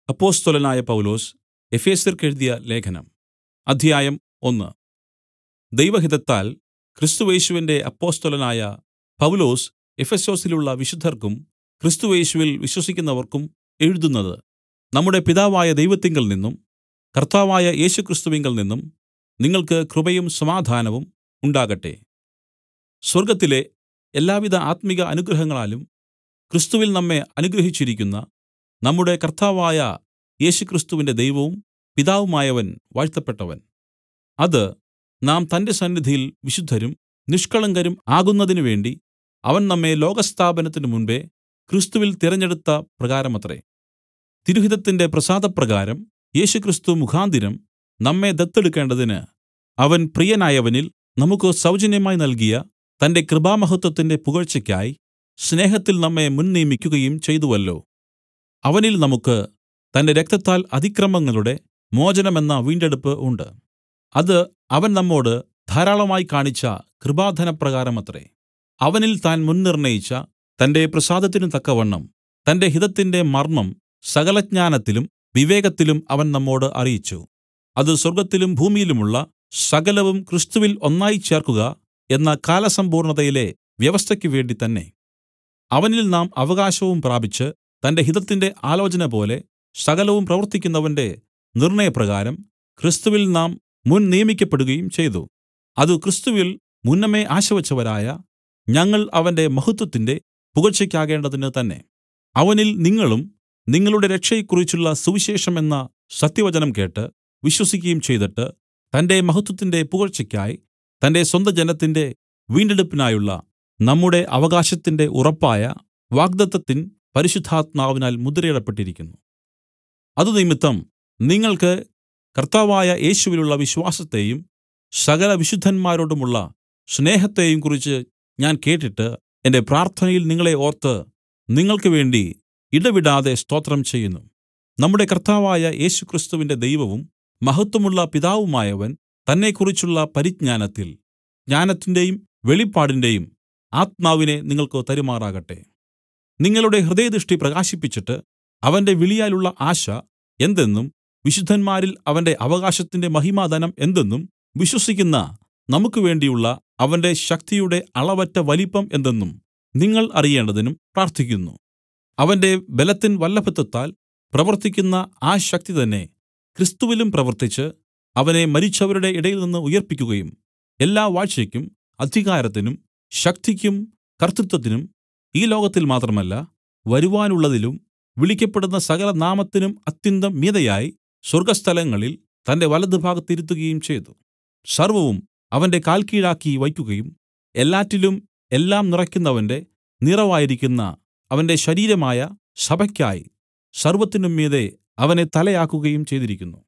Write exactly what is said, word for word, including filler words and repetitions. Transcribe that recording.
അപ്പൊസ്തലനായ പൗലൊസ് എഫെസ്യർക്കെഴുതിയ ലേഖനം അധ്യായം ഒന്ന്. ദൈവഹിതത്താൽ ക്രിസ്തുയേശുവിന്റെ അപ്പൊസ്തലനായ പൗലൊസ് എഫെസൊസിലുള്ള വിശുദ്ധർക്കും ക്രിസ്തുയേശുവിൽ വിശ്വസിക്കുന്നവർക്കും എഴുതുന്നത്, നമ്മുടെ പിതാവായ ദൈവത്തിങ്കൽ നിന്നും കർത്താവായ യേശുക്രിസ്തുവിങ്കൽ നിന്നും നിങ്ങൾക്ക് കൃപയും സമാധാനവും ഉണ്ടാകട്ടെ. സ്വർഗ്ഗത്തിലെ എല്ലാവിധ ആത്മിക അനുഗ്രഹങ്ങളാലും ക്രിസ്തുവിൽ നമ്മെ അനുഗ്രഹിച്ചിരിക്കുന്ന നമ്മുടെ കർത്താവായ യേശുക്രിസ്തുവിന്റെ ദൈവവും പിതാവുമായവൻ വാഴ്ത്തപ്പെട്ടവൻ. അത് നാം തന്റെ സന്നിധിയിൽ വിശുദ്ധരും നിഷ്കളങ്കരും ആകുന്നതിനുവേണ്ടി അവൻ നമ്മെ ലോകസ്ഥാപനത്തിനു മുമ്പെ ക്രിസ്തുവിൽ തിരഞ്ഞെടുത്ത പ്രകാരമത്രേ. തിരുഹിതത്തിന്റെ പ്രസാദപ്രകാരം യേശുക്രിസ്തു മുഖാന്തരം നമ്മെ ദത്തെടുക്കേണ്ടതിന് അവൻ പ്രിയനായവനിൽ നമുക്ക് സൗജന്യമായി നൽകിയ തന്റെ കൃപാമഹത്വത്തിന്റെ പുകഴ്ചയ്ക്കായി സ്നേഹത്തിൽ നമ്മെ മുൻനിയമിക്കുകയും ചെയ്തുവല്ലോ. അവനിൽ നമുക്ക് തന്റെ രക്തത്താൽ അതിക്രമങ്ങളുടെ മോചനമെന്ന വീണ്ടെടുപ്പ് ഉണ്ട്. അത് അവൻ നമ്മോട് ധാരാളമായി കാണിച്ച കൃപാധനപ്രകാരമത്രേ. അവനിൽ താൻ മുൻനിർണ്ണയിച്ച തന്റെ പ്രസാദത്തിനു തക്കവണ്ണം തന്റെ ഹിതത്തിന്റെ മർമ്മം സകലജ്ഞാനത്തിലും വിവേകത്തിലും അവൻ നമ്മോട് അറിയിച്ചു. അത് സ്വർഗ്ഗത്തിലും ഭൂമിയിലുമുള്ള സകലവും ക്രിസ്തുവിൽ ഒന്നായി ചേർക്കുക എന്ന കാലസമ്പൂർണ്ണതയിലെ വ്യവസ്ഥയ്ക്ക് വേണ്ടി തന്നെ. അവനിൽ നാം അവകാശവും പ്രാപിച്ച് തന്റെ ഹിതത്തിന്റെ ആലോചന പോലെ സകലവും പ്രവർത്തിക്കുന്നവന്റെ നിർണ്ണയപ്രകാരം ക്രിസ്തുവിൽ നാം മുൻ നിയമിക്കപ്പെടുകയും ചെയ്തു. അത് ക്രിസ്തുവിൽ മുന്നമേ ആശവച്ചവരായ ഞങ്ങൾ അവന്റെ മഹത്വത്തിന്റെ പുകഴ്ചയ്ക്കാകേണ്ടതിന് തന്നെ. അവനിൽ നിങ്ങളും നിങ്ങളുടെ രക്ഷയെക്കുറിച്ചുള്ള സുവിശേഷം എന്ന സത്യവചനം കേട്ട് വിശ്വസിക്കുകയും ചെയ്തിട്ട് തന്റെ മഹത്വത്തിന്റെ പുകഴ്ചയ്ക്കായി തന്റെ സ്വന്തജനത്തിന്റെ വീണ്ടെടുപ്പിനായുള്ള നമ്മുടെ അവകാശത്തിന്റെ ഉറപ്പായ വാഗ്ദത്തത്തിൻ പരിശുദ്ധാത്മാവിനാൽ മുദ്രയിടപ്പെട്ടിരിക്കുന്നു. അതുനിമിത്തം നിങ്ങൾക്ക് കർത്താവായ യേശുവിലുള്ള വിശ്വാസത്തെയും സകല വിശുദ്ധന്മാരോടുമുള്ള സ്നേഹത്തെയും കുറിച്ച് ഞാൻ കേട്ടിട്ട് എന്റെ പ്രാർത്ഥനയിൽ നിങ്ങളെ ഓർത്ത് നിങ്ങൾക്ക് വേണ്ടി ഇടവിടാതെ സ്തോത്രം ചെയ്യുന്നു. നമ്മുടെ കർത്താവായ യേശുക്രിസ്തുവിന്റെ ദൈവവും മഹത്വമുള്ള പിതാവുമായവൻ തന്നെക്കുറിച്ചുള്ള പരിജ്ഞാനത്തിൽ ജ്ഞാനത്തിന്റെയും വെളിപ്പാടിന്റെയും ആത്മാവിനെ നിങ്ങൾക്ക് തരുമാറാകട്ടെ. നിങ്ങളുടെ ഹൃദയദൃഷ്ടി പ്രകാശിപ്പിച്ചിട്ട് അവന്റെ വിളിയാലുള്ള ആശ എന്തെന്നും വിശുദ്ധന്മാരിൽ അവന്റെ അവകാശത്തിന്റെ മഹിമാധനം എന്തെന്നും വിശ്വസിക്കുന്ന നമുക്ക് വേണ്ടിയുള്ള അവന്റെ ശക്തിയുടെ അളവറ്റ വലിപ്പം എന്തെന്നും നിങ്ങൾ അറിയേണ്ടതിനും പ്രാർത്ഥിക്കുന്നു. അവന്റെ ബലത്തിൻ വല്ലഭത്വത്താൽ പ്രവർത്തിക്കുന്ന ആ ശക്തി തന്നെ ക്രിസ്തുവിലും പ്രവർത്തിച്ച് അവനെ മരിച്ചവരുടെ ഇടയിൽ നിന്ന് ഉയിർപ്പിക്കുകയും എല്ലാ വാഴ്ചയ്ക്കും അധികാരത്തിനും ശക്തിക്കും കർത്തൃത്വത്തിനും ഈ ലോകത്തിൽ മാത്രമല്ല വരുവാനുള്ളതിലും വിളിക്കപ്പെടുന്ന സകല നാമത്തിനും അത്യന്തം മീതെയായി സ്വർഗ്ഗസ്ഥലങ്ങളിൽ തന്റെ വലത്തുഭാഗത്ത് ഇരുത്തുകയും ചെയ്തു. സർവ്വവും അവന്റെ കാൽക്കീഴാക്കി വയ്ക്കുകയും എല്ലാറ്റിലും എല്ലാം നിറയ്ക്കുന്നവന്റെ നിറവായിരിക്കുന്ന അവന്റെ ശരീരമായ സഭയ്ക്കായി സർവ്വത്തിനും മീതെ അവനെ തലയാക്കുകയും ചെയ്തിരിക്കുന്നു.